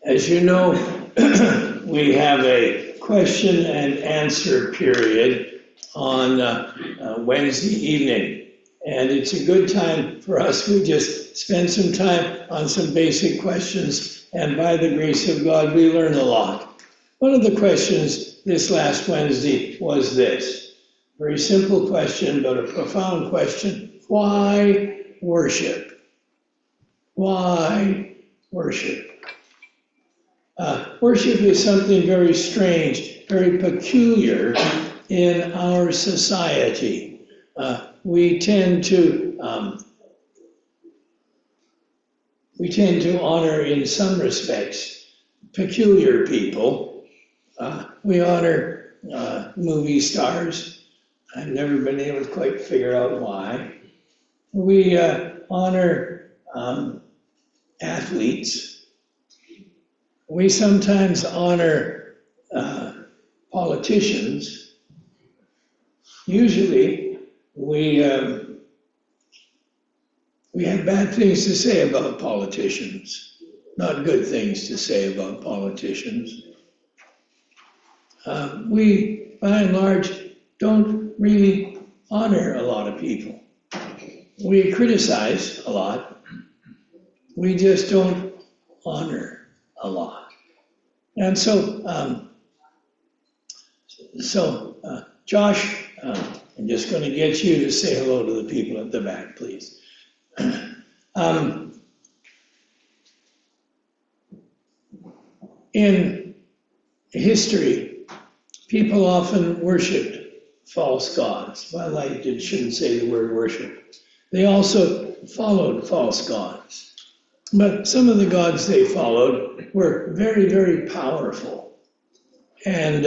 As you know, we have a question and answer period on Wednesday evening. And it's a good time for us. We just spend some time on some basic questions. And by the grace of God, we learn a lot. One of the questions this last Wednesday was this. Very simple question, but a profound question. Why worship? Why worship? Worship is something very strange, very peculiar in our society. We tend to honor, in some respects, peculiar people. We honor movie stars. I've never been able to quite figure out why. We honor athletes. We sometimes honor politicians. Usually, we have bad things to say about politicians, not good things to say about politicians. We, by and large, don't really honor a lot of people. We criticize a lot. We just don't honor a lot. And so, Josh, I'm just going to get you to say hello to the people at the back, please. In history, people often worshipped false gods. Well, I shouldn't say the word worship. They also followed false gods. But some of the gods they followed were very, very powerful. And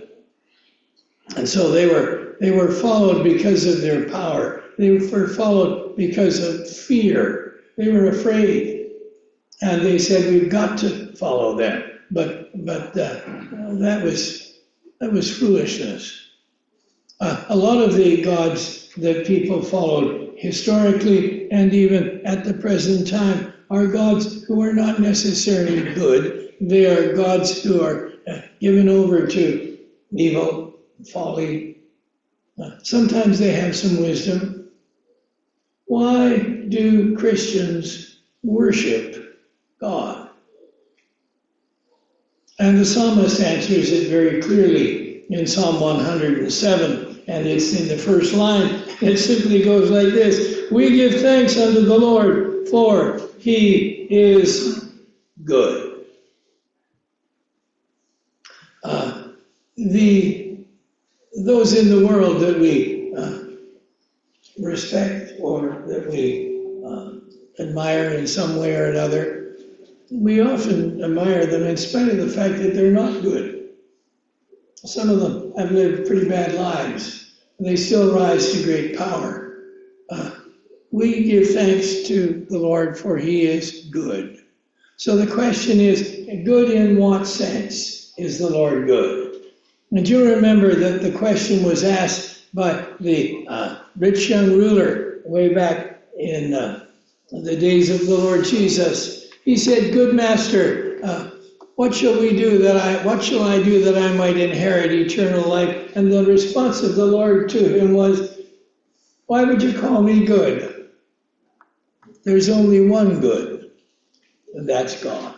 so they were followed because of their power. They were followed because of fear. They were afraid. And they said, we've got to follow them. But that was foolishness. A lot of the gods that people followed historically and even at the present time are gods who are not necessarily good. They are gods who are given over to evil, folly. Sometimes they have some wisdom. Why do Christians worship God? And the psalmist answers it very clearly in Psalm 107, and it's in the first line. It simply goes like this: we give thanks unto the Lord, for He is good. Those in the world that we respect or that we admire in some way or another, we often admire them in spite of the fact that they're not good. Some of them have lived pretty bad lives, and they still rise to great power. We give thanks to the Lord, for He is good. So the question is, good in what sense is the Lord good? And you remember that the question was asked by the rich young ruler way back in the days of the Lord Jesus. He said, good master, what shall I do that I might inherit eternal life? And the response of the Lord to him was, why would you call me good? There's only one good, and that's God.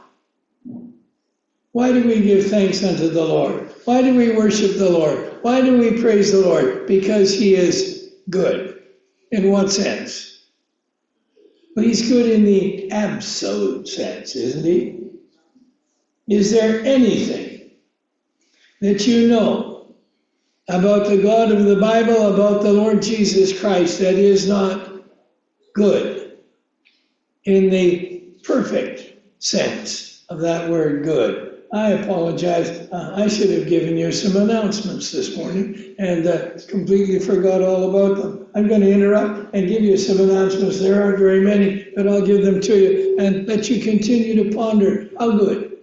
Why do we give thanks unto the Lord? Why do we worship the Lord? Why do we praise the Lord? Because He is good. In what sense? Well, He's good in the absolute sense, isn't He? Is there anything that you know about the God of the Bible, about the Lord Jesus Christ, that is not good in the perfect sense of that word good? I apologize. I should have given you some announcements this morning and completely forgot all about them. I'm going to interrupt and give you some announcements. There aren't very many, but I'll give them to you and let you continue to ponder how good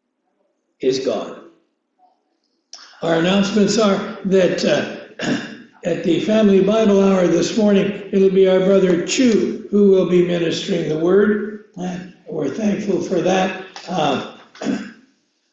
is God. Our announcements are that at the Family Bible Hour this morning, it'll be our brother Chu who will be ministering the Word. We're thankful for that.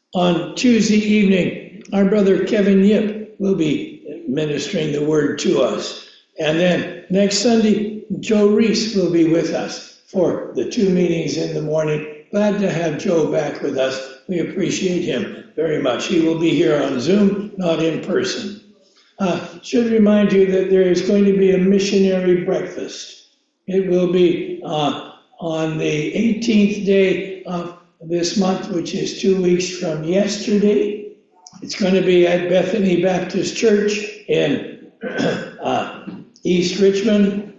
On Tuesday evening, our brother Kevin Yip will be ministering the word to us. And then next Sunday, Joe Reese will be with us for the 2 meetings in the morning. Glad to have Joe back with us. We appreciate him very much. He will be here on Zoom, not in person. Should remind you that there is going to be a missionary breakfast. It will be on the 18th day of this month, which is 2 weeks from yesterday. It's going to be at Bethany Baptist Church in East Richmond.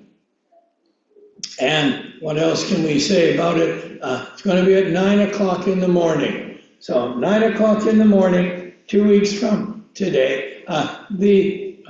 And what else can we say about it? It's going to be at 9 o'clock in the morning. So 9 o'clock in the morning, 2 weeks from today. The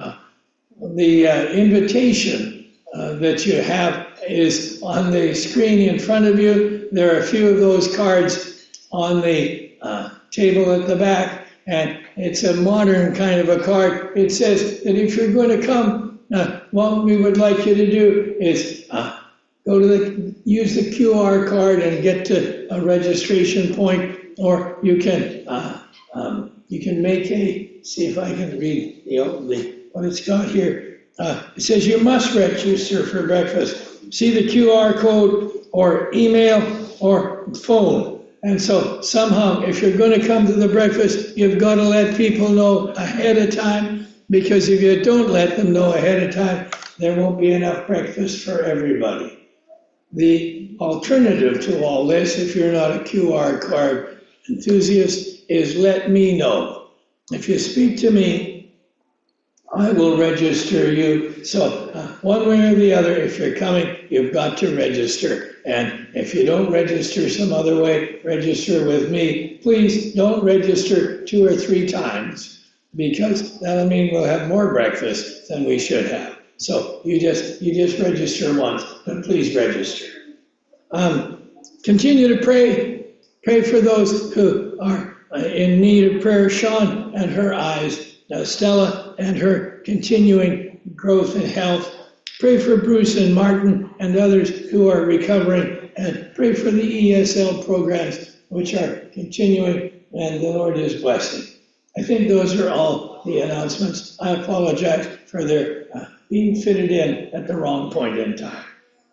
invitation that you have is on the screen in front of you. There are a few of those cards on the table at the back, and it's a modern kind of a card. It says that if you're going to come, what we would like you to do is use the QR card and get to a registration point, or you can make see if I can read what it's got here. It says you must register for breakfast. See the QR code or email or phone. And so somehow, if you're going to come to the breakfast, you've got to let people know ahead of time, because if you don't let them know ahead of time, there won't be enough breakfast for everybody. The alternative to all this, if you're not a QR card enthusiast, is let me know. If you speak to me, I will register you. So one way or the other, if you're coming, you've got to register. And if you don't register some other way, register with me. Please don't register 2 or 3 times, because that'll mean we'll have more breakfast than we should have. So you just register once, but please register. Continue to pray. Pray for those who are in need of prayer. Sean and her eyes. Stella and her continuing growth and health. Pray for Bruce and Martin and others who are recovering, and pray for the ESL programs which are continuing, and the Lord is blessing. I think those are all the announcements. I apologize for their being fitted in at the wrong point in time.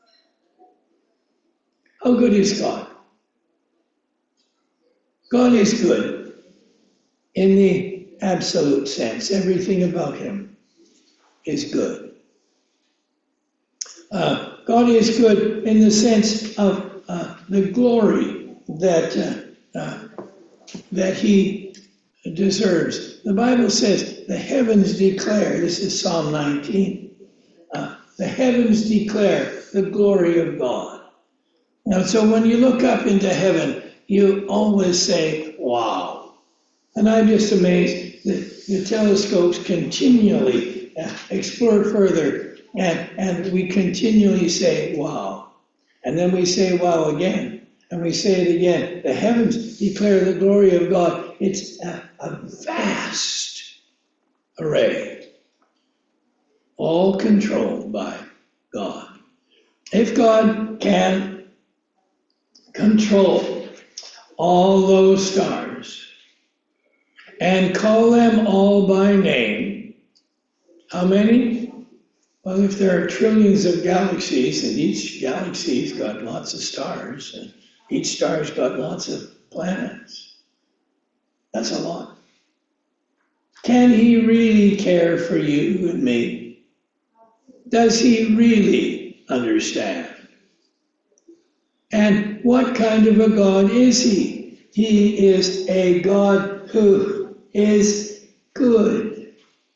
How good is God? God is good in the absolute sense. Everything about him is good. God is good in the sense of the glory that he deserves. The Bible says the heavens declare, this is Psalm 19, the heavens declare the glory of God. Now, so when you look up into heaven, you always say, wow. And I'm just amazed that the telescopes continually explore further, and we continually say, wow. And then we say, wow again. And we say it again. The heavens declare the glory of God. It's a vast array, all controlled by God. If God can control all those stars and call them all by name, how many? Well, if there are trillions of galaxies, and each galaxy's got lots of stars, and each star's got lots of planets, that's a lot. Can he really care for you and me? Does he really understand? And what kind of a God is he? He is a God who is good.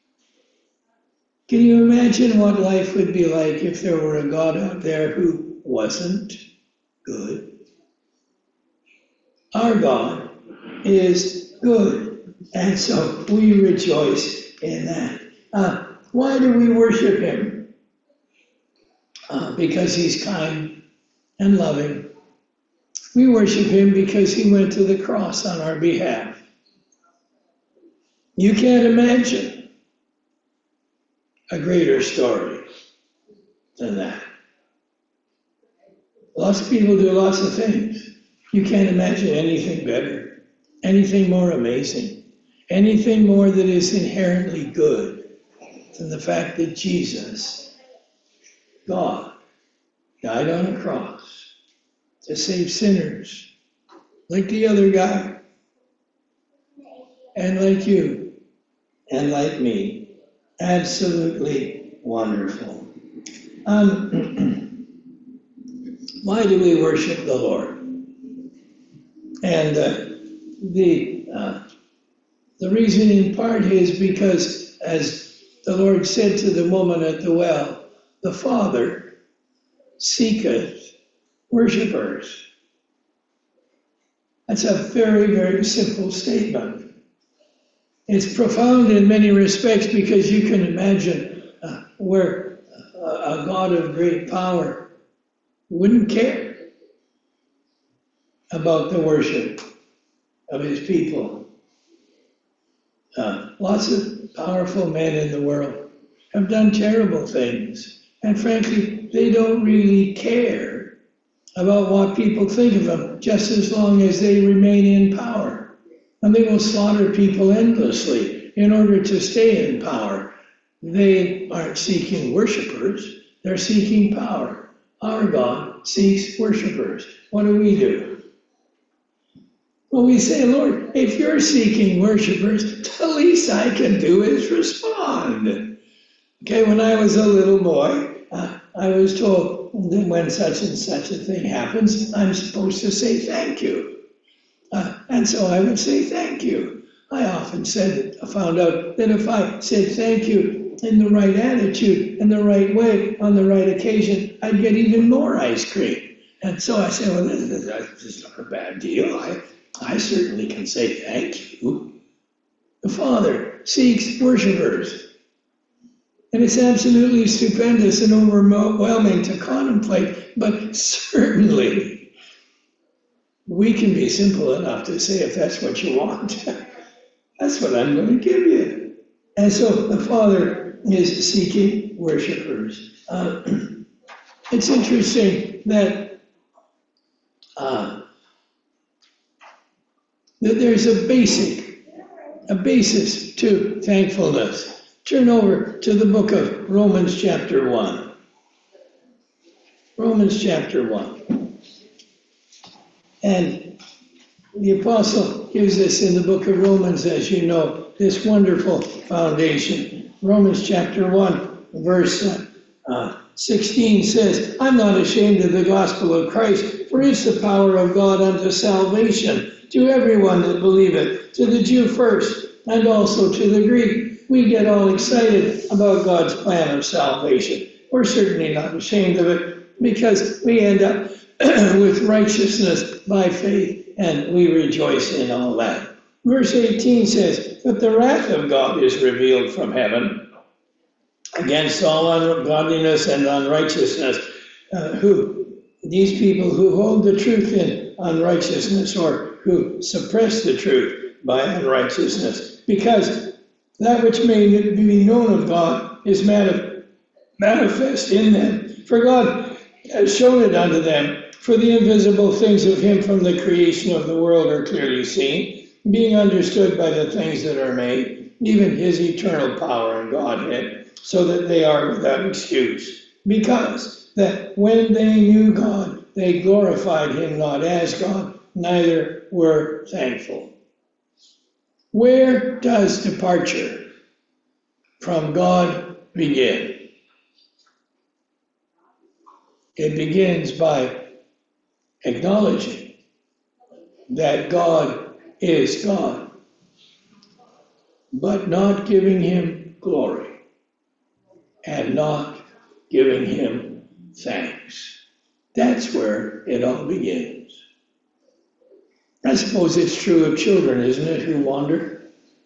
Can you imagine what life would be like if there were a God out there who wasn't good? Our God is good, and so we rejoice in that. Why do we worship him? Because he's kind and loving. We worship him because he went to the cross on our behalf. You can't imagine a greater story than that. Lots of people do lots of things. You can't imagine anything better. anything more amazing, anything more that is inherently good than the fact that Jesus, God, died on a cross to save sinners like the other guy, and like you, and like me. Absolutely wonderful. Why do we worship the Lord? And the reason in part is because, as the Lord said to the woman at the well, the Father seeketh worshipers. That's a very, very simple statement. It's profound in many respects because you can imagine where a God of great power wouldn't care about the worship of his people. Lots of powerful men in the world have done terrible things, and frankly, they don't really care about what people think of them, just as long as they remain in power. And they will slaughter people endlessly in order to stay in power. They aren't seeking worshipers, they're seeking power. Our God seeks worshipers. What do? Well, we say, Lord, if you're seeking worshipers, the least I can do is respond. Okay, when I was a little boy, I was told that when such and such a thing happens, I'm supposed to say thank you. And so I would say thank you. I often found out that if I said thank you in the right attitude, in the right way, on the right occasion, I'd get even more ice cream. And so I said, well, this is not a bad deal. I certainly can say thank you. The Father seeks worshipers. And it's absolutely stupendous and overwhelming to contemplate, but certainly we can be simple enough to say, if that's what you want, that's what I'm going to give you. And so the Father is seeking worshipers. It's interesting that there's a basis to thankfulness. Turn over to the book of Romans chapter 1. Romans chapter 1. And the apostle gives us in the book of Romans, as you know, this wonderful foundation. Romans chapter 1, verse 16 says, I'm not ashamed of the gospel of Christ, for it's the power of God unto salvation to everyone that believeth, to the Jew first, and also to the Greek. We get all excited about God's plan of salvation. We're certainly not ashamed of it because we end up with righteousness by faith, and we rejoice in all that. Verse 18 says, but the wrath of God is revealed from heaven against all ungodliness and unrighteousness, these people who hold the truth in unrighteousness, or who suppress the truth by unrighteousness, because that which may be known of God is manifest in them. For God has shown it unto them, for the invisible things of him from the creation of the world are clearly seen, being understood by the things that are made, even his eternal power and Godhead, so that they are without excuse. Because that when they knew God, they glorified him not as God, neither were thankful. Where does departure from God begin? It begins by acknowledging that God is God, but not giving him glory and not giving him thanks. That's where it all begins. I suppose it's true of children, isn't it, who wander?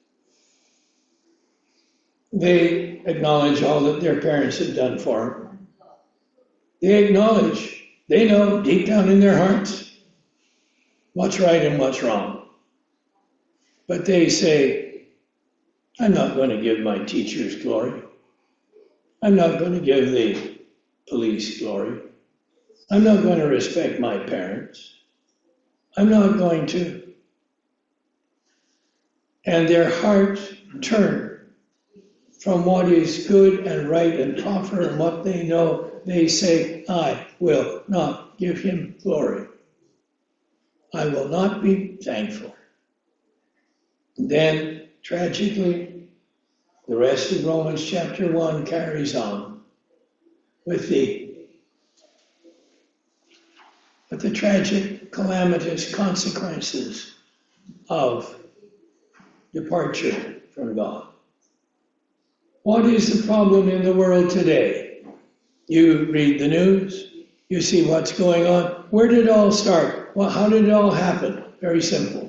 They acknowledge all that their parents have done for them. They know deep down in their hearts what's right and what's wrong. But they say, I'm not going to give my teachers glory. I'm not going to give the police glory. I'm not going to respect my parents. I'm not going to. and their hearts turn from what is good and right and proper and what they know, they say, I will not give him glory. I will not be thankful. Then, tragically, the rest of Romans chapter 1 carries on with the tragic, calamitous consequences of departure from God. What is the problem in the world today? You read the news, you see what's going on. Where did it all start? Well, how did it all happen? Very simple.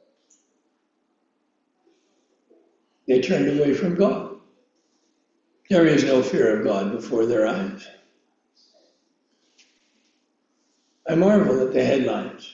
They turned away from God. There is no fear of God before their eyes. I marvel at the headlines.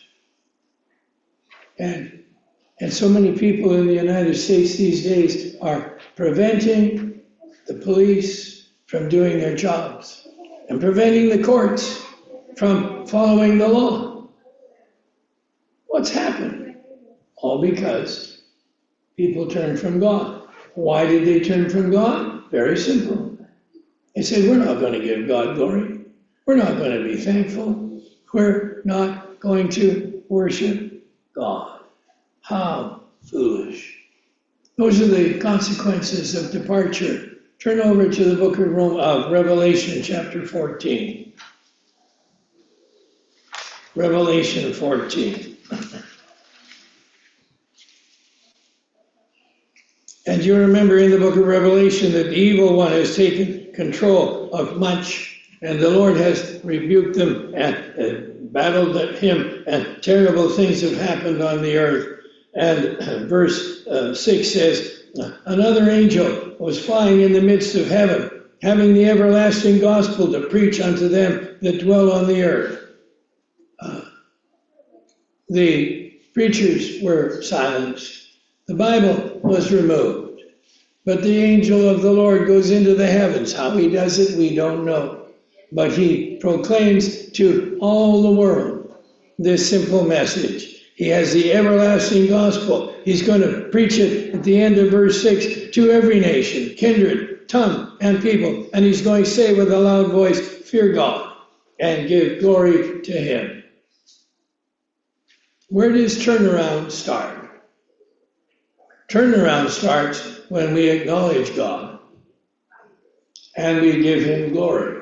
And so many people in the United States these days are preventing the police from doing their jobs and preventing the courts from following the law. What's happened? All because people turned from God. Why did they turn from God? Very simple. They said, we're not going to give God glory. We're not going to be thankful. We're not going to worship God. How foolish. Those are the consequences of departure. Turn over to the book of Revelation chapter 14. Revelation 14. And you remember in the book of Revelation that the evil one has taken control of much, and the Lord has rebuked them and battled at him, and terrible things have happened on the earth. And verse 6 says, another angel was flying in the midst of heaven, having the everlasting gospel to preach unto them that dwell on the earth. The preachers were silenced. The Bible was removed. But the angel of the Lord goes into the heavens. How he does it, we don't know. But he proclaims to all the world this simple message. He has the everlasting gospel. He's going to preach it at the end of verse 6 to every nation, kindred, tongue, and people. And he's going to say with a loud voice, fear God and give glory to him. Where does turnaround start? Turnaround starts when we acknowledge God and we give him glory.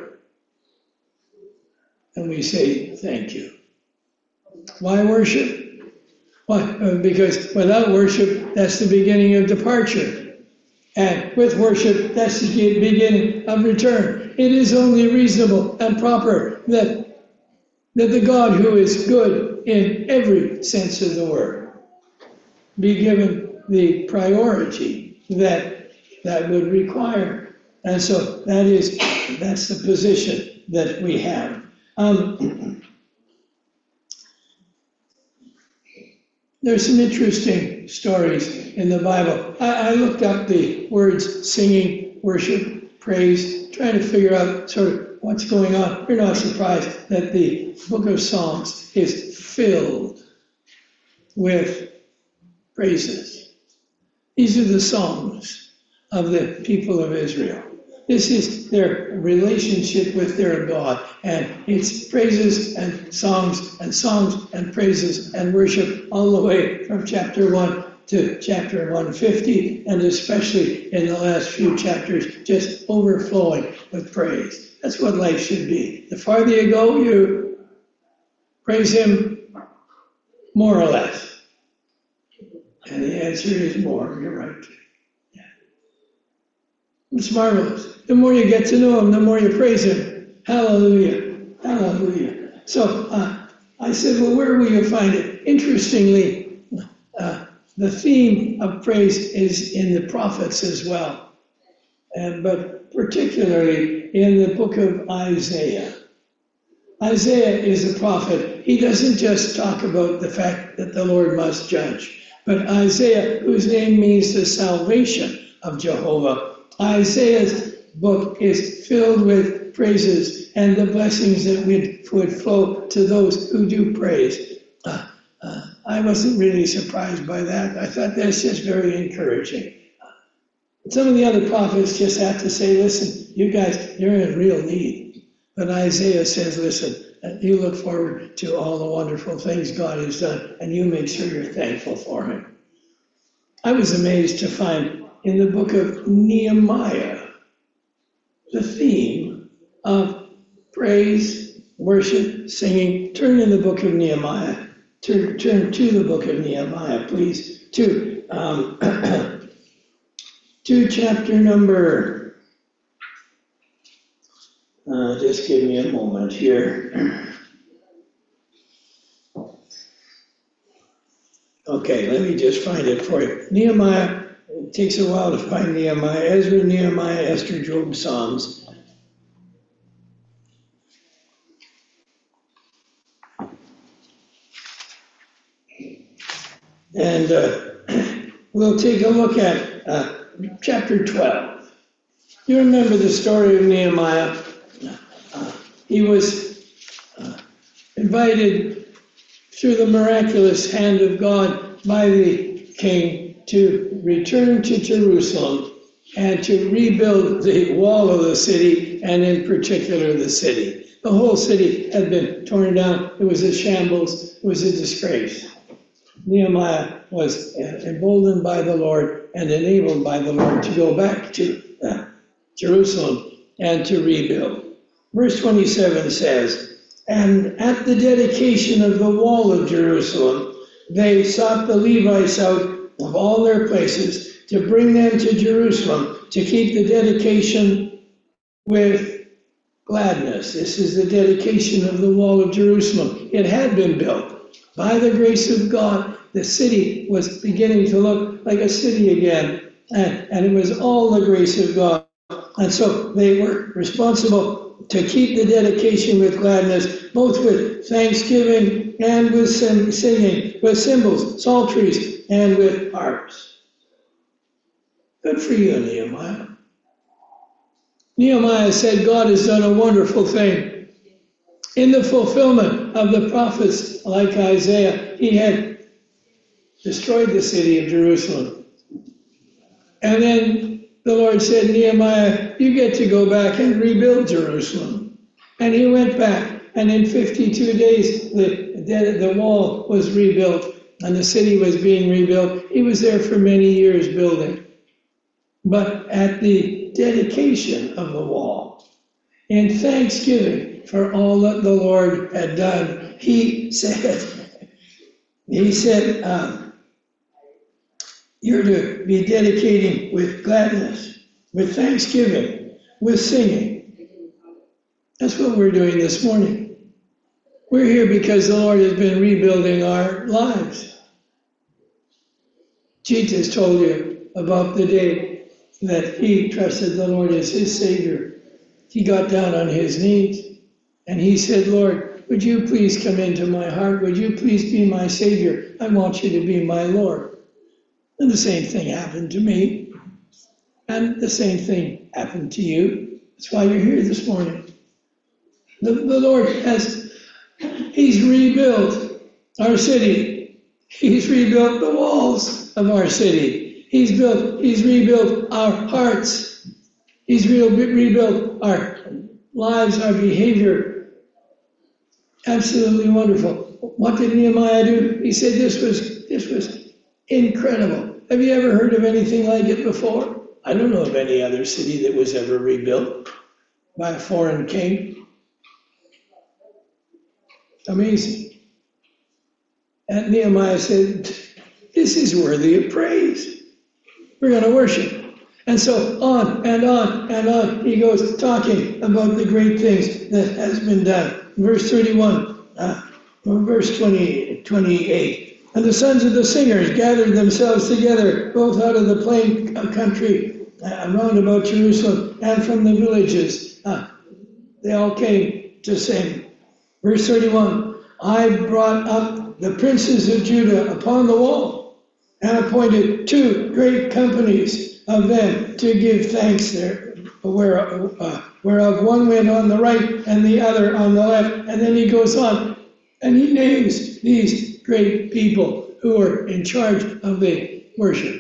And we say, thank you. Why worship? Why? Because without worship, that's the beginning of departure. And with worship, that's the beginning of return. It is only reasonable and proper that the God who is good in every sense of the word be given the priority that would require. And so that's the position that we have. There's some interesting stories in the Bible. I looked up the words singing, worship, praise, trying to figure out sort of what's going on. You're not surprised that the book of Psalms is filled with praises. These are the songs of the people of Israel. This is their relationship with their God, and it's praises and songs and praises and worship all the way from chapter 1 to chapter 150, and especially in the last few chapters, just overflowing with praise. That's what life should be. The farther you go, you praise him more or less. And the answer is more, you're right. Yeah. It's marvelous. The more you get to know him, the more you praise him. Hallelujah. Hallelujah. So I said, well, where will you find it? Interestingly, the theme of praise is in the prophets as well. But particularly in the book of Isaiah. Isaiah is a prophet. He doesn't just talk about the fact that the Lord must judge. But Isaiah, whose name means the salvation of Jehovah, Isaiah's book is filled with praises and the blessings that would flow to those who do praise. I wasn't really surprised by that. I thought that's just very encouraging. Some of the other prophets just have to say, listen, you guys, you're in real need. But Isaiah says, listen, you look forward to all the wonderful things God has done, and you make sure you're thankful for him. I was amazed to find in the book of Nehemiah the theme of praise, worship, singing. Turn in the book of Nehemiah. Turn to the book of Nehemiah, please. To chapter number, just give me a moment here. Okay, let me just find it for you. Nehemiah, it takes a while to find Nehemiah. Ezra, Nehemiah, Esther, Job, Psalms. And we'll take a look at chapter 12. You remember the story of Nehemiah? He was invited through the miraculous hand of God by the king to return to Jerusalem and to rebuild the wall of the city, and in particular the city. The whole city had been torn down. It was a shambles. It was a disgrace. Nehemiah was emboldened by the Lord and enabled by the Lord to go back to Jerusalem and to rebuild. Verse 27 says, and at the dedication of the wall of Jerusalem, they sought the Levites out of all their places to bring them to Jerusalem to keep the dedication with gladness. This is the dedication of the wall of Jerusalem. It had been built. By the grace of God, the city was beginning to look like a city again, and it was all the grace of God. And so they were responsible to keep the dedication with gladness, both with thanksgiving and with singing, with cymbals, psalteries, and with harps. Good for you, Nehemiah. Nehemiah said God has done a wonderful thing. In the fulfillment of the prophets like Isaiah, he had destroyed the city of Jerusalem. And then the Lord said, Nehemiah, you get to go back and rebuild Jerusalem. And he went back, and in 52 days, the wall was rebuilt, and the city was being rebuilt. He was there for many years building. But at the dedication of the wall, in thanksgiving for all that the Lord had done, he said, you're to be dedicating with gladness, with thanksgiving, with singing. That's what we're doing this morning. We're here because the Lord has been rebuilding our lives. Jesus told you about the day that he trusted the Lord as his Savior. He got down on his knees and he said, Lord, would you please come into my heart? Would you please be my Savior? I want you to be my Lord. And the same thing happened to me. And the same thing happened to you. That's why you're here this morning. The Lord he's rebuilt our city. He's rebuilt the walls of our city. He's rebuilt our hearts. He's rebuilt our lives, our behavior. Absolutely wonderful. What did Nehemiah do? He said this was incredible. Have you ever heard of anything like it before? I don't know of any other city that was ever rebuilt by a foreign king. Amazing. And Nehemiah said, this is worthy of praise. We're going to worship. And so on and on and on he goes talking about the great things that has been done. Verse 31, verse 28. And the sons of the singers gathered themselves together, both out of the plain country around about Jerusalem and from the villages. They all came to sing. Verse 31, I brought up the princes of Judah upon the wall and appointed 2 great companies of them to give thanks there, whereof one went on the right and the other on the left. And then he goes on and he names these great people who were in charge of the worship.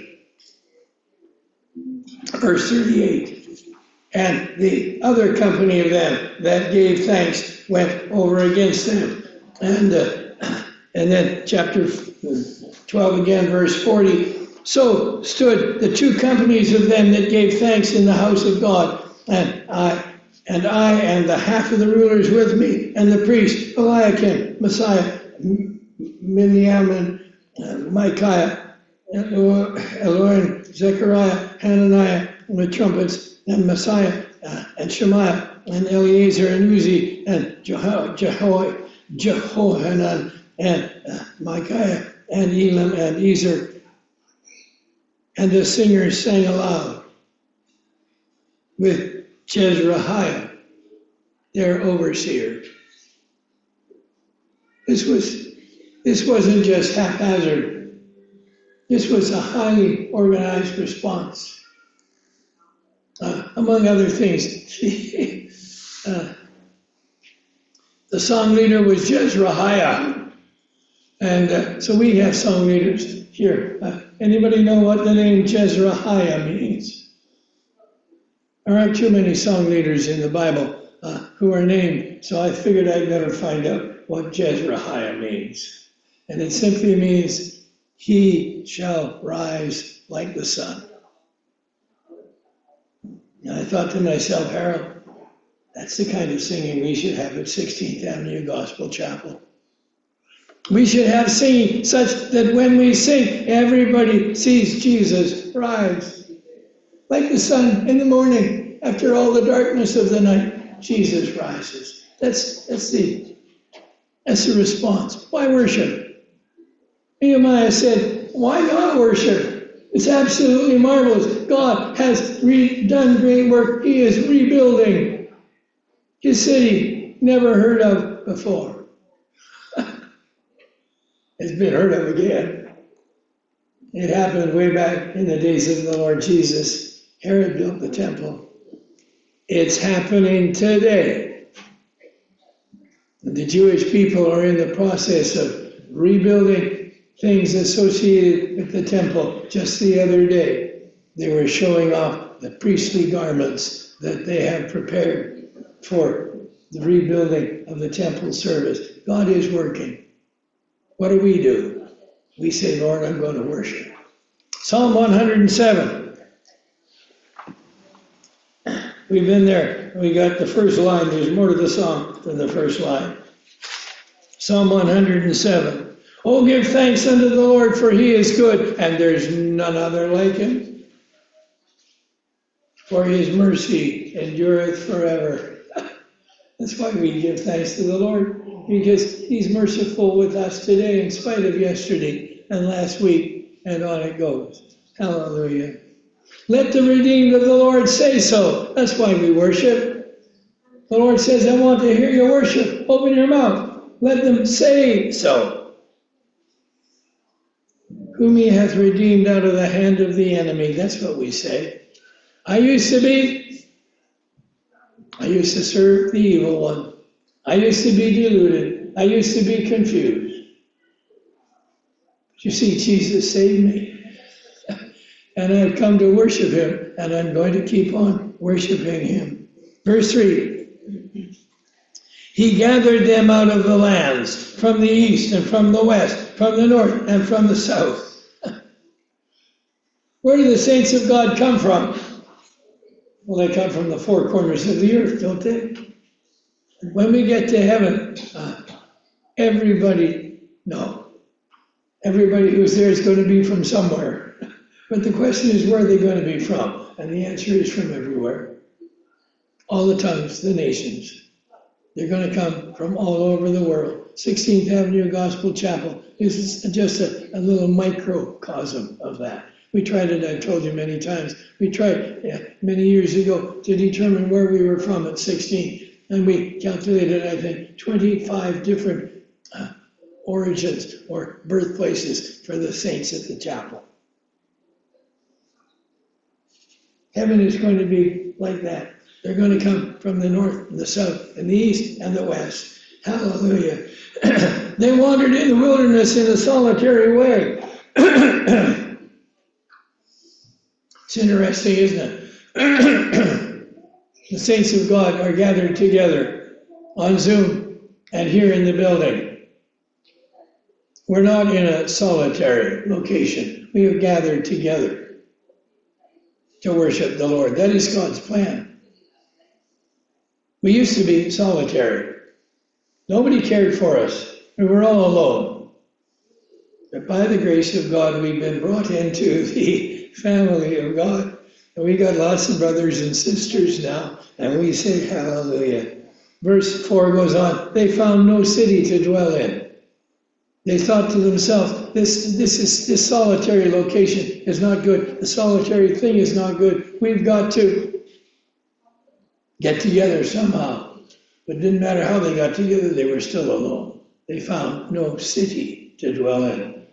Verse 38. And the other company of them that gave thanks went over against them. And then chapter 12 again, verse 40. So stood the two companies of them that gave thanks in the house of God, and I and the half of the rulers with me, and the priests, Eliakim, Messiah, Miniamin, Micaiah, Elorin, Zechariah, Hananiah, and the trumpets, and Messiah, and Shemaiah, and Eleazar, and Uzi, and Jehohanan, and Micaiah, and Elam, and Ezer. And the singers sang aloud with Jezrahiah, their overseer. This wasn't just haphazard. This was a highly organized response. Among other things, the song leader was Jezrahiah. And so we have song leaders here. Anybody know what the name Jezrahiah means? There aren't too many song leaders in the Bible who are named, so I figured I'd better find out what Jezrahiah means. And it simply means, he shall rise like the sun. And I thought to myself, Harold, that's the kind of singing we should have at 16th Avenue Gospel Chapel. We should have singing such that when we sing, everybody sees Jesus rise. Like the sun in the morning, after all the darkness of the night, Jesus rises. That's the response. Why worship? Nehemiah said, why not worship? It's absolutely marvelous. God has done great work. He is rebuilding his city, never heard of before. It's been heard of again. It happened way back in the days of the Lord Jesus. Herod built the temple. It's happening today. The Jewish people are in the process of rebuilding things associated with the temple. Just the other day, they were showing off the priestly garments that they have prepared for the rebuilding of the temple service. God is working. What do? We say, Lord, I'm going to worship. Psalm 107. We've been there. We got the first line. There's more to the song than the first line. Psalm 107. Oh, give thanks unto the Lord, for he is good, and there's none other like him. For his mercy endureth forever. That's why we give thanks to the Lord, because he's merciful with us today in spite of yesterday and last week, and on it goes. Hallelujah. Let the redeemed of the Lord say so. That's why we worship. The Lord says, I want to hear your worship. Open your mouth. Let them say so. Whom he hath redeemed out of the hand of the enemy. That's what we say. I used to serve the evil one. I used to be deluded. I used to be confused. But you see, Jesus saved me. And I've come to worship him, and I'm going to keep on worshiping him. Verse 3. He gathered them out of the lands, from the east and from the west, from the north and from the south. Where do the saints of God come from? Well, they come from the four corners of the earth, don't they? When we get to heaven, everybody who's there is going to be from somewhere. But the question is, where are they going to be from? And the answer is from everywhere. All the tongues, the nations. They're going to come from all over the world. 16th Avenue Gospel Chapel is just a little microcosm of that. We tried it, I've told you many times. We tried many years ago to determine where we were from at 16. And we calculated, I think, 25 different origins or birthplaces for the saints at the chapel. Heaven is going to be like that. They're going to come from the north and the south and the east and the west. Hallelujah. They wandered in the wilderness in a solitary way. It's interesting, isn't it? The saints of God are gathered together on Zoom and here in the building. We're not in a solitary location. We are gathered together to worship the Lord. That is God's plan. We used to be solitary. Nobody cared for us. We were all alone. But by the grace of God, we've been brought into the family of God. And we got lots of brothers and sisters now, and we say hallelujah. Verse 4 goes on, they found no city to dwell in. They thought to themselves, this solitary location is not good. The solitary thing is not good. We've got to get together somehow. But it didn't matter how they got together, they were still alone. They found no city to dwell in.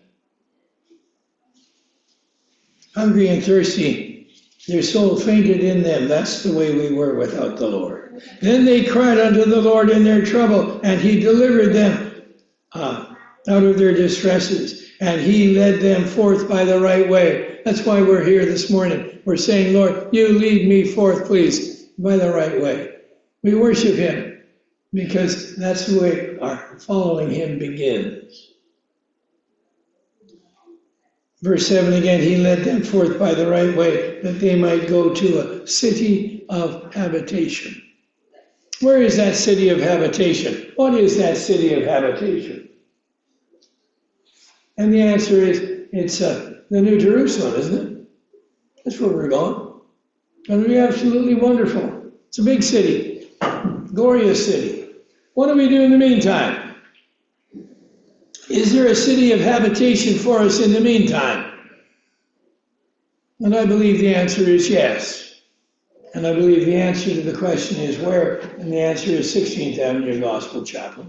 Hungry and thirsty, their soul fainted in them. That's the way we were without the Lord. Then they cried unto the Lord in their trouble, and he delivered them out of their distresses, and he led them forth by the right way. That's why we're here this morning. We're saying, Lord, you lead me forth, please, by the right way. We worship him because that's the way our following him begins. Verse 7 again, he led them forth by the right way, that they might go to a city of habitation. Where is that city of habitation? What is that city of habitation? And the answer is, it's the New Jerusalem, isn't it? That's where we're going. It'll be absolutely wonderful. It's a big city, glorious city. What do we do in the meantime? Is there a city of habitation for us in the meantime? And I believe the answer is yes. And I believe the answer to the question is where? And the answer is 16th Avenue Gospel Chapel.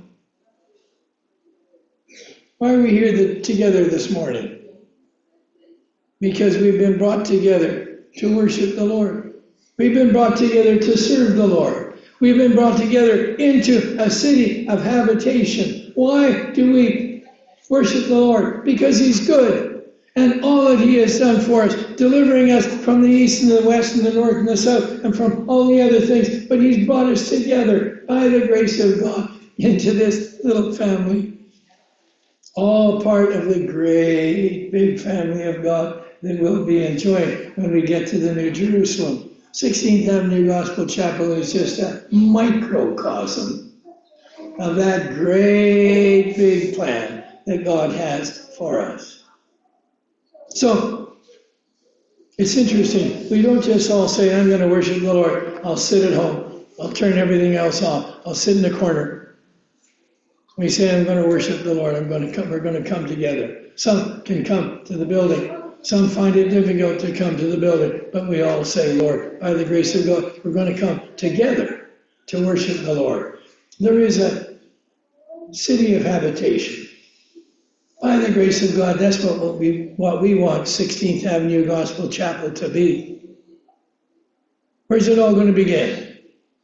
Why are we here together this morning? Because we've been brought together to worship the Lord. We've been brought together to serve the Lord. We've been brought together into a city of habitation. Why do we worship the Lord? Because he's good. And all that he has done for us, delivering us from the east and the west and the north and the south and from all the other things. But he's brought us together by the grace of God into this little family. All part of the great big family of God that we'll be enjoying when we get to the New Jerusalem. 16th Avenue Gospel Chapel is just a microcosm of that great big plan that God has for us. So, it's interesting. We don't just all say, I'm going to worship the Lord. I'll sit at home. I'll turn everything else off. I'll sit in the corner. We say, I'm going to worship the Lord. We're going to come together. Some can come to the building. Some find it difficult to come to the building. But we all say, Lord, by the grace of God, we're going to come together to worship the Lord. There is a city of habitation. By the grace of God, that's what we want 16th Avenue Gospel Chapel to be. Where's it all going to begin?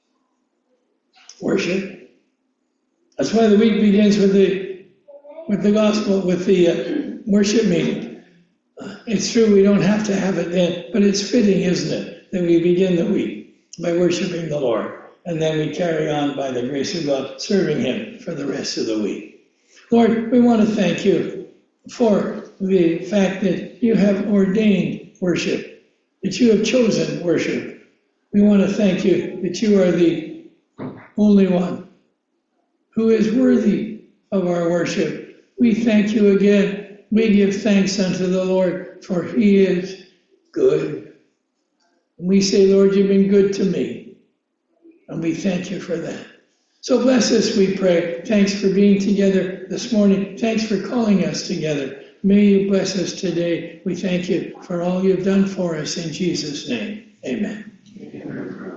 Worship. That's why the week begins with the gospel, with the worship meeting. It's true we don't have to have it then, but it's fitting, isn't it, that we begin the week by worshiping the Lord, and then we carry on by the grace of God, serving him for the rest of the week. Lord, we want to thank you for the fact that you have ordained worship, that you have chosen worship. We want to thank you that you are the only one who is worthy of our worship. We thank you again. We give thanks unto the Lord, for he is good. And we say, Lord, you've been good to me. And we thank you for that. So bless us, we pray. Thanks for being together this morning. Thanks for calling us together. May you bless us today. We thank you for all you've done for us in Jesus' name. Amen.